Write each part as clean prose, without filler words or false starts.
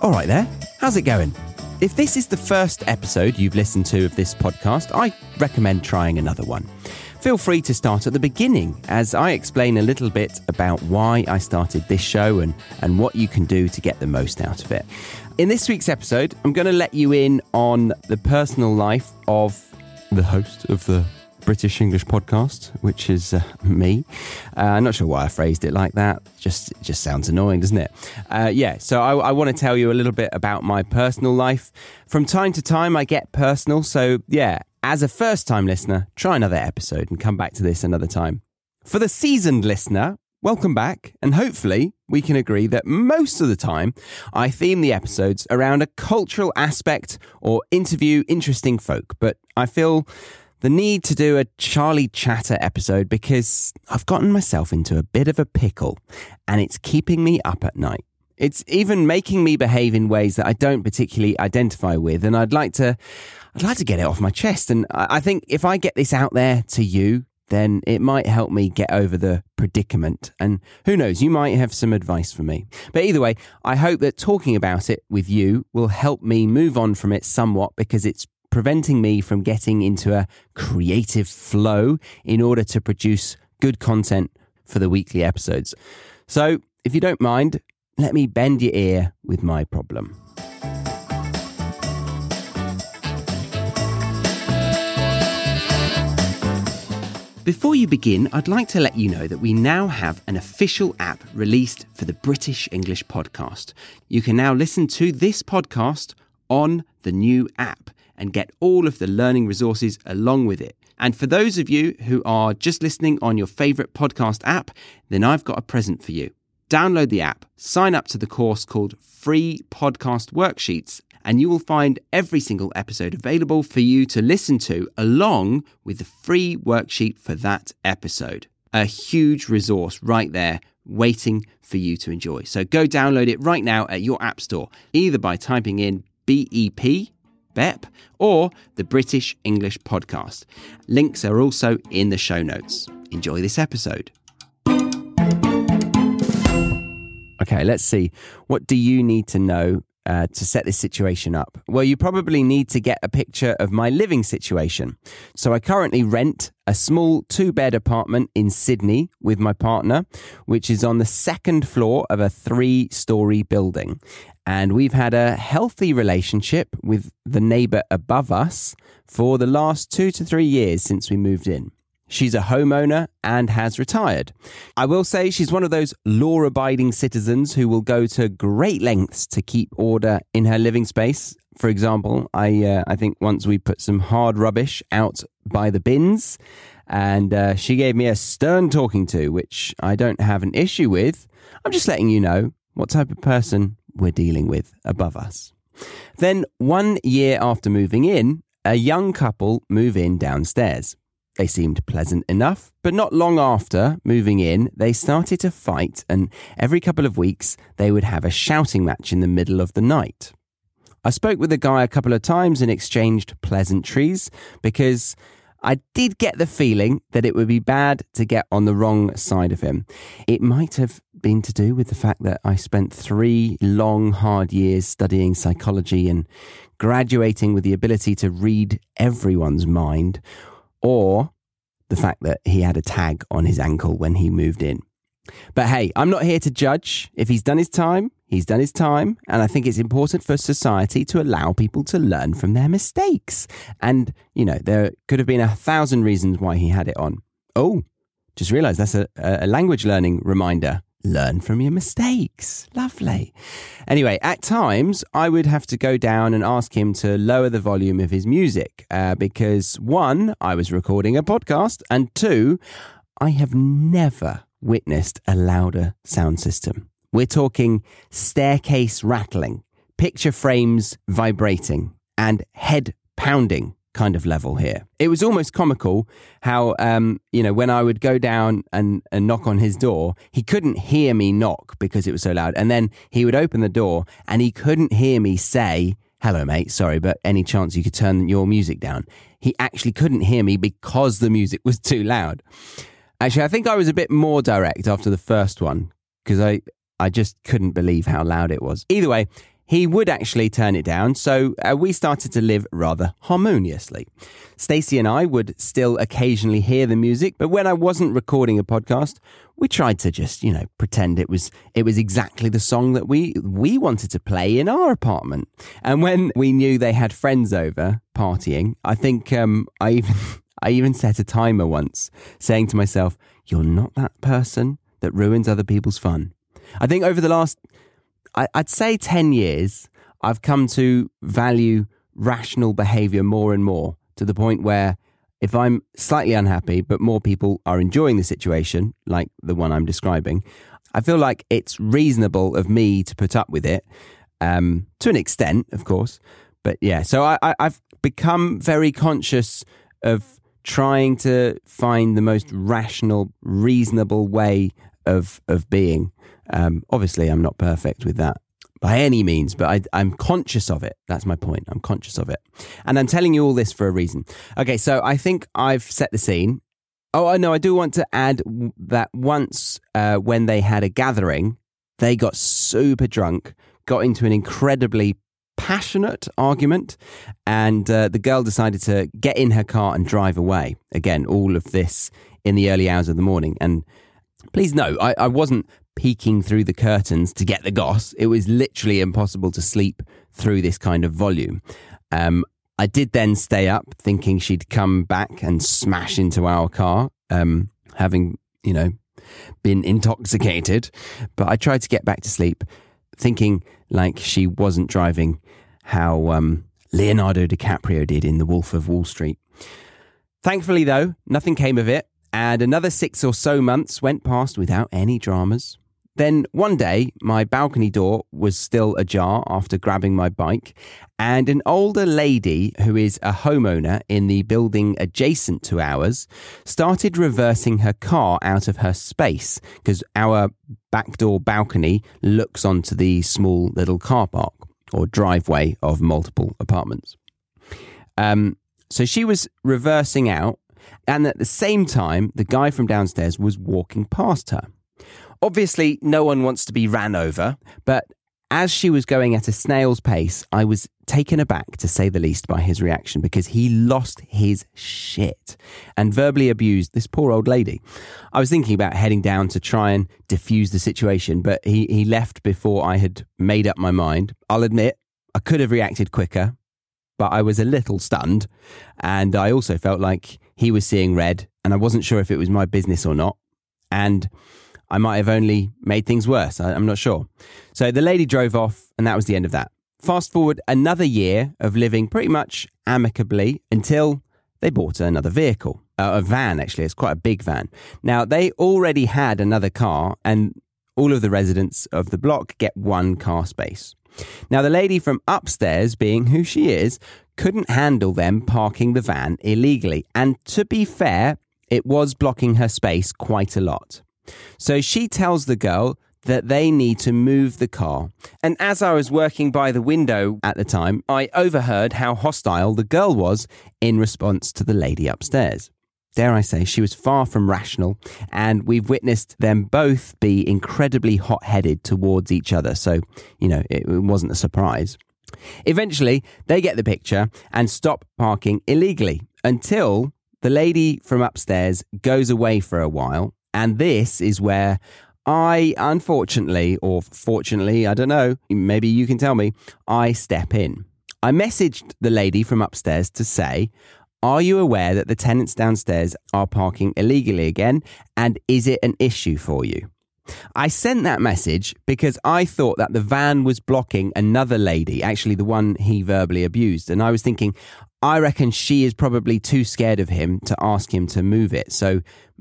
All right there, how's it going? If this is the first episode you've listened to of this podcast, I recommend trying another one. Feel free to start at the beginning as I explain a little bit about why I started this show and what you can do to get the most out of it. In this week's episode, I'm going to let you in on the personal life of the host of the British English podcast, which is me. I'm not sure why I phrased it like that. It just sounds annoying, doesn't it? So I want to tell you a little bit about my personal life. From time to time, I get personal. So yeah, as a first-time listener, try another episode and come back to this another time. For the seasoned listener, welcome back. And hopefully we can agree that most of the time I theme the episodes around a cultural aspect or interview interesting folk. But I feel the need to do a Charlie Chatter episode because I've gotten myself into a bit of a pickle and it's keeping me up at night. It's even making me behave in ways that I don't particularly identify with, and I'd like to get it off my chest. And I think if I get this out there to you, then it might help me get over the predicament. And who knows, you might have some advice for me. But either way, I hope that talking about it with you will help me move on from it somewhat, because it's preventing me from getting into a creative flow in order to produce good content for the weekly episodes. So, if you don't mind, let me bend your ear with my problem. Before you begin, I'd like to let you know that we now have an official app released for the British English podcast. You can now listen to this podcast on the new app and get all of the learning resources along with it. And for those of you who are just listening on your favourite podcast app, then I've got a present for you. Download the app, sign up to the course called Free Podcast Worksheets, and you will find every single episode available for you to listen to along with the free worksheet for that episode. A huge resource right there waiting for you to enjoy. So go download it right now at your app store, either by typing in BEP, or the British English Podcast. Links are also in the show notes. Enjoy this episode. Okay, let's see. What do you need to know to set this situation up? Well, you probably need to get a picture of my living situation. So I currently rent a small 2-bed apartment in Sydney with my partner, which is on the second floor of a 3-story building. And we've had a healthy relationship with the neighbour above us for the last 2 to 3 years since we moved in. She's a homeowner and has retired. I will say she's one of those law-abiding citizens who will go to great lengths to keep order in her living space. For example, I think once we put some hard rubbish out by the bins, and she gave me a stern talking to, which I don't have an issue with. I'm just letting you know what type of person we're dealing with above us. Then 1 year after moving in, a young couple move in downstairs. They seemed pleasant enough, but not long after moving in, they started to fight, and every couple of weeks, they would have a shouting match in the middle of the night. I spoke with the guy a couple of times and exchanged pleasantries because I did get the feeling that it would be bad to get on the wrong side of him. It might have been to do with the fact that I spent 3 long, hard years studying psychology and graduating with the ability to read everyone's mind, or the fact that he had a tag on his ankle when he moved in. But hey, I'm not here to judge. If he's done his time, he's done his time. And I think it's important for society to allow people to learn from their mistakes. And, there could have been 1,000 reasons why he had it on. Oh, just realised that's a language learning reminder. Learn from your mistakes. Lovely. Anyway, at times, I would have to go down and ask him to lower the volume of his music because 1, I was recording a podcast, and 2, I have never witnessed a louder sound system. We're talking staircase rattling, picture frames vibrating, and head pounding kind of level here. It was almost comical how, when I would go down and knock on his door, he couldn't hear me knock because it was so loud. And then he would open the door and he couldn't hear me say, "Hello, mate, sorry, but any chance you could turn your music down?" He actually couldn't hear me because the music was too loud. Actually, I think I was a bit more direct after the first one because I just couldn't believe how loud it was. Either way, he would actually turn it down, so we started to live rather harmoniously. Stacey and I would still occasionally hear the music, but when I wasn't recording a podcast, we tried to just, pretend it was exactly the song that we wanted to play in our apartment. And when we knew they had friends over partying, I think I even set a timer once, saying to myself, "You're not that person that ruins other people's fun." I think over the last, I'd say 10 years, I've come to value rational behaviour more and more, to the point where if I'm slightly unhappy, but more people are enjoying the situation, like the one I'm describing, I feel like it's reasonable of me to put up with it, to an extent, of course. But yeah, so I've become very conscious of trying to find the most rational, reasonable way of being. Obviously, I'm not perfect with that by any means, but I'm conscious of it. That's my point. I'm conscious of it. And I'm telling you all this for a reason. Okay, so I think I've set the scene. Oh, no, I do want to add that once when they had a gathering, they got super drunk, got into an incredibly passionate argument, and the girl decided to get in her car and drive away. Again, all of this in the early hours of the morning. And please know, I wasn't peeking through the curtains to get the goss. It was literally impossible to sleep through this kind of volume. I did then stay up thinking she'd come back and smash into our car, having, been intoxicated. But I tried to get back to sleep thinking like she wasn't driving how Leonardo DiCaprio did in The Wolf of Wall Street. Thankfully, though, nothing came of it, and another 6 or so months went past without any dramas. Then one day, my balcony door was still ajar after grabbing my bike, and an older lady who is a homeowner in the building adjacent to ours started reversing her car out of her space, because our backdoor balcony looks onto the small little car park or driveway of multiple apartments. So she was reversing out, and at the same time, the guy from downstairs was walking past her. Obviously, no one wants to be ran over, but as she was going at a snail's pace, I was taken aback, to say the least, by his reaction, because he lost his shit and verbally abused this poor old lady. I was thinking about heading down to try and diffuse the situation, but he left before I had made up my mind. I'll admit, I could have reacted quicker, but I was a little stunned, and I also felt like he was seeing red, and I wasn't sure if it was my business or not, and I might have only made things worse. I'm not sure. So the lady drove off, and that was the end of that. Fast forward another year of living pretty much amicably until they bought another vehicle. A van, actually. It's quite a big van. Now, they already had another car, and all of the residents of the block get one car space. Now, the lady from upstairs, being who she is, couldn't handle them parking the van illegally. And to be fair, it was blocking her space quite a lot. So she tells the girl that they need to move the car. And as I was working by the window at the time, I overheard how hostile the girl was in response to the lady upstairs. Dare I say, she was far from rational, and we've witnessed them both be incredibly hot-headed towards each other. So, it wasn't a surprise. Eventually, they get the picture and stop parking illegally until the lady from upstairs goes away for a while. And this is where I, unfortunately, or fortunately, I don't know, maybe you can tell me, I step in. I messaged the lady from upstairs to say, "Are you aware that the tenants downstairs are parking illegally again? And is it an issue for you?" I sent that message because I thought that the van was blocking another lady, actually the one he verbally abused. And I was thinking, I reckon she is probably too scared of him to ask him to move it. So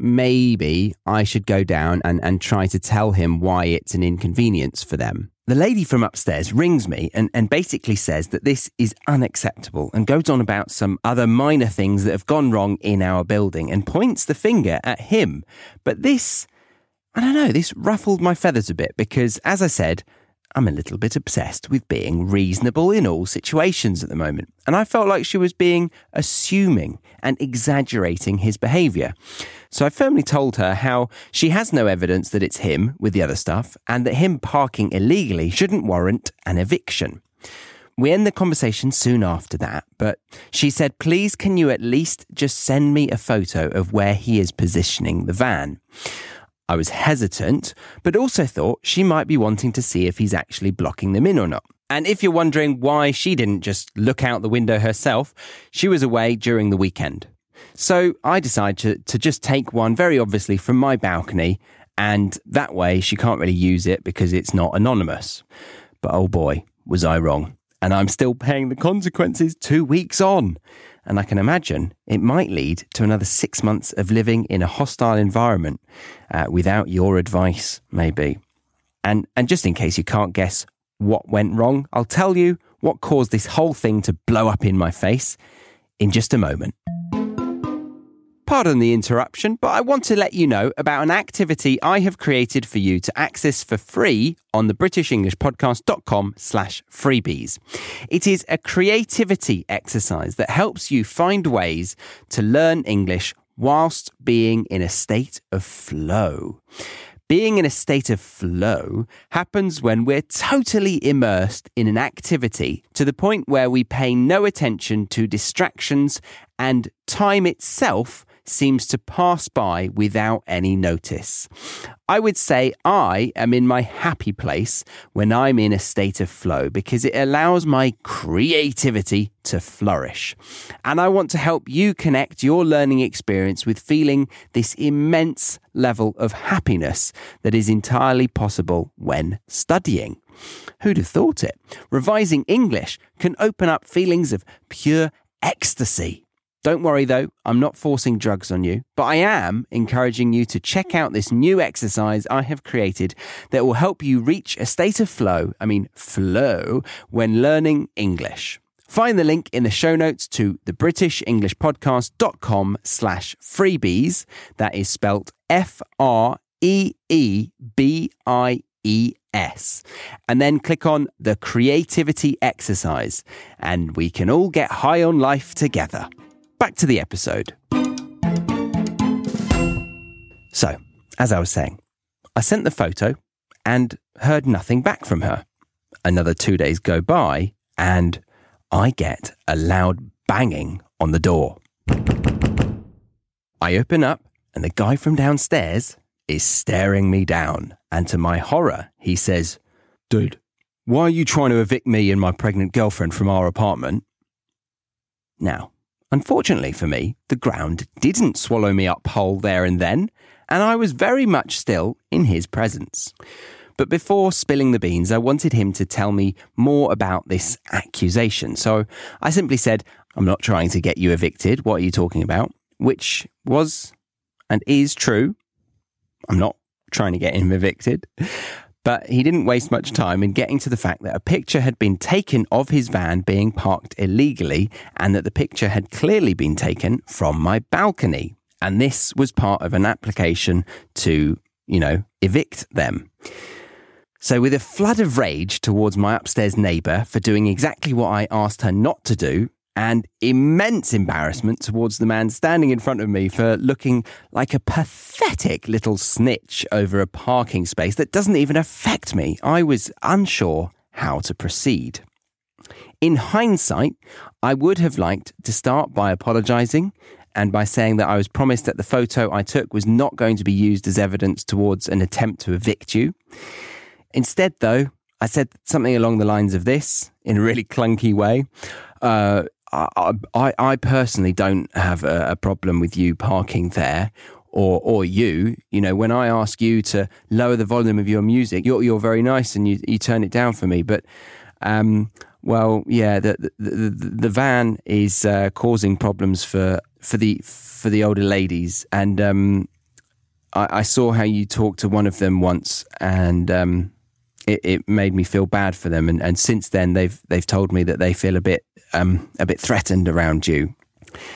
maybe I should go down and try to tell him why it's an inconvenience for them. The lady from upstairs rings me and basically says that this is unacceptable and goes on about some other minor things that have gone wrong in our building and points the finger at him. But this, I don't know, this ruffled my feathers a bit because, as I said, I'm a little bit obsessed with being reasonable in all situations at the moment. And I felt like she was being assuming and exaggerating his behaviour. So I firmly told her how she has no evidence that it's him with the other stuff and that him parking illegally shouldn't warrant an eviction. We end the conversation soon after that, but she said, please can you at least just send me a photo of where he is positioning the van? I was hesitant, but also thought she might be wanting to see if he's actually blocking them in or not. And if you're wondering why she didn't just look out the window herself, she was away during the weekend. So I decided to just take one very obviously from my balcony, and that way she can't really use it because it's not anonymous. But oh boy, was I wrong. And I'm still paying the consequences 2 weeks on. And I can imagine it might lead to another 6 months of living in a hostile environment without your advice, maybe. And just in case you can't guess what went wrong, I'll tell you what caused this whole thing to blow up in my face in just a moment. Pardon the interruption, but I want to let you know about an activity I have created for you to access for free on the BritishEnglishPodcast.com/freebies. It is a creativity exercise that helps you find ways to learn English whilst being in a state of flow. Being in a state of flow happens when we're totally immersed in an activity to the point where we pay no attention to distractions and time itself seems to pass by without any notice. I would say I am in my happy place when I'm in a state of flow because it allows my creativity to flourish. And I want to help you connect your learning experience with feeling this immense level of happiness that is entirely possible when studying. Who'd have thought it? Revising English can open up feelings of pure ecstasy. Don't worry though, I'm not forcing drugs on you, but I am encouraging you to check out this new exercise I have created that will help you reach a state of flow, when learning English. Find the link in the show notes to the BritishEnglishPodcast.com/freebies. That is spelt FREEBIES. And then click on the creativity exercise and we can all get high on life together. Back to the episode. So, as I was saying, I sent the photo and heard nothing back from her. Another 2 days go by and I get a loud banging on the door. I open up and the guy from downstairs is staring me down. And to my horror, he says, "Dude, why are you trying to evict me and my pregnant girlfriend from our apartment?" Now, unfortunately for me, the ground didn't swallow me up whole there and then, and I was very much still in his presence. But before spilling the beans, I wanted him to tell me more about this accusation. So I simply said, "I'm not trying to get you evicted. What are you talking about?" Which was and is true. I'm not trying to get him evicted. But he didn't waste much time in getting to the fact that a picture had been taken of his van being parked illegally and that the picture had clearly been taken from my balcony. And this was part of an application to, evict them. So with a flood of rage towards my upstairs neighbour for doing exactly what I asked her not to do, and immense embarrassment towards the man standing in front of me for looking like a pathetic little snitch over a parking space that doesn't even affect me, I was unsure how to proceed. In hindsight, I would have liked to start by apologising and by saying that I was promised that the photo I took was not going to be used as evidence towards an attempt to evict you. Instead, though, I said something along the lines of this in a really clunky way. I personally don't have a problem with you parking there or you. When I ask you to lower the volume of your music, you're very nice and you turn it down for me. But, the van is causing problems for the older ladies. And I saw how you talked to one of them once and it made me feel bad for them, and since then they've told me that they feel a bit threatened around you.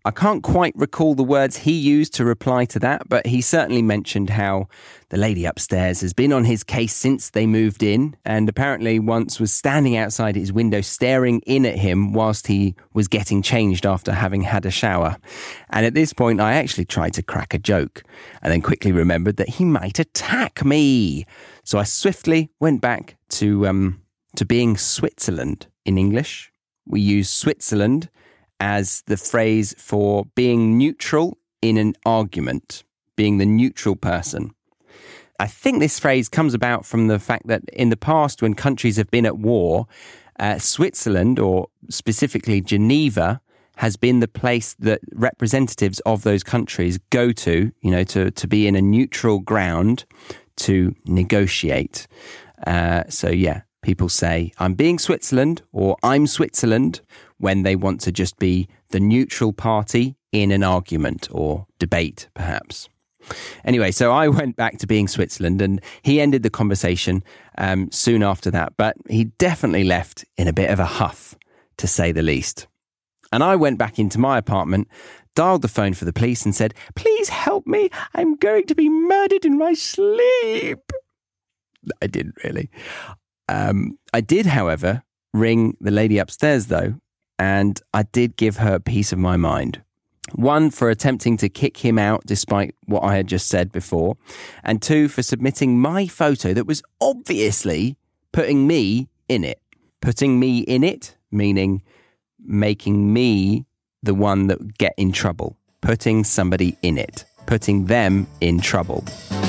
I can't quite recall the words he used to reply to that, but he certainly mentioned how the lady upstairs has been on his case since they moved in, and apparently once was standing outside his window staring in at him whilst he was getting changed after having had a shower. And at this point, I actually tried to crack a joke, and then quickly remembered that he might attack me. So I swiftly went back to being Switzerland in English. We use Switzerland as the phrase for being neutral in an argument, being the neutral person. I think this phrase comes about from the fact that in the past, when countries have been at war, Switzerland, or specifically Geneva, has been the place that representatives of those countries go to, to be in a neutral ground to negotiate. People say, I'm being Switzerland, or I'm Switzerland, when they want to just be the neutral party in an argument or debate, perhaps. Anyway, so I went back to being Switzerland, and he ended the conversation soon after that, but he definitely left in a bit of a huff, to say the least. And I went back into my apartment, dialed the phone for the police and said, please help me, I'm going to be murdered in my sleep. I didn't really. I did, however, ring the lady upstairs, though, and I did give her a piece of my mind. One, for attempting to kick him out despite what I had just said before, and two, for submitting my photo that was obviously putting me in it. Putting me in it, meaning making me the one that would get in trouble. Putting somebody in it. Putting them in trouble.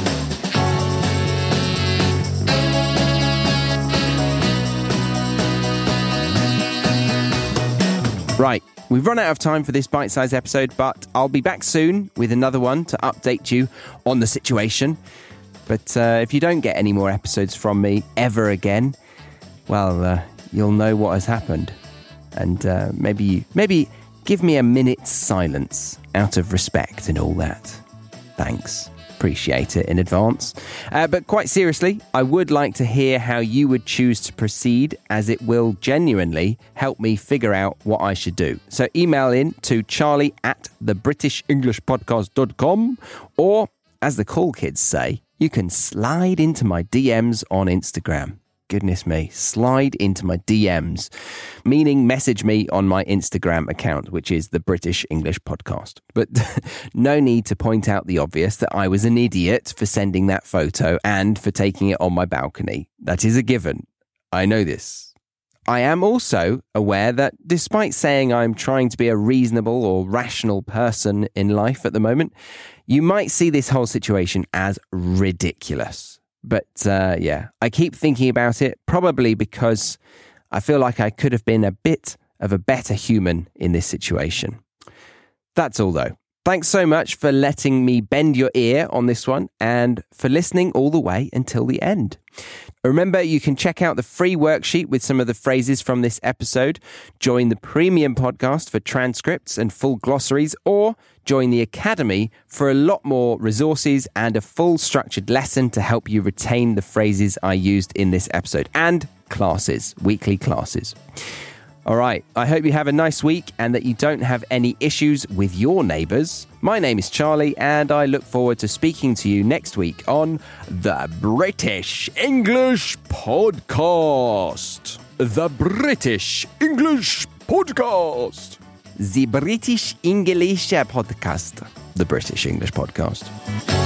Right, we've run out of time for this bite-sized episode, but I'll be back soon with another one to update you on the situation. But if you don't get any more episodes from me ever again, well, you'll know what has happened. And maybe give me a minute's silence out of respect and all that. Thanks. Appreciate it in advance. But quite seriously, I would like to hear how you would choose to proceed, as it will genuinely help me figure out what I should do. So email in to charlie@thebritishenglishpodcast.com, or, as the cool kids say, you can slide into my DMs on Instagram. Goodness me, slide into my DMs, meaning message me on my Instagram account, which is the British English Podcast. But no need to point out the obvious that I was an idiot for sending that photo and for taking it on my balcony. That is a given. I know this. I am also aware that despite saying I'm trying to be a reasonable or rational person in life at the moment, you might see this whole situation as ridiculous. But I keep thinking about it, probably because I feel like I could have been a bit of a better human in this situation. That's all, though. Thanks so much for letting me bend your ear on this one and for listening all the way until the end. Remember, you can check out the free worksheet with some of the phrases from this episode, join the premium podcast for transcripts and full glossaries, or join the Academy for a lot more resources and a full structured lesson to help you retain the phrases I used in this episode, and classes, weekly classes. All right, I hope you have a nice week and that you don't have any issues with your neighbours. My name is Charlie, and I look forward to speaking to you next week on the British English Podcast. The British English Podcast. The British English Podcast. The British English Podcast.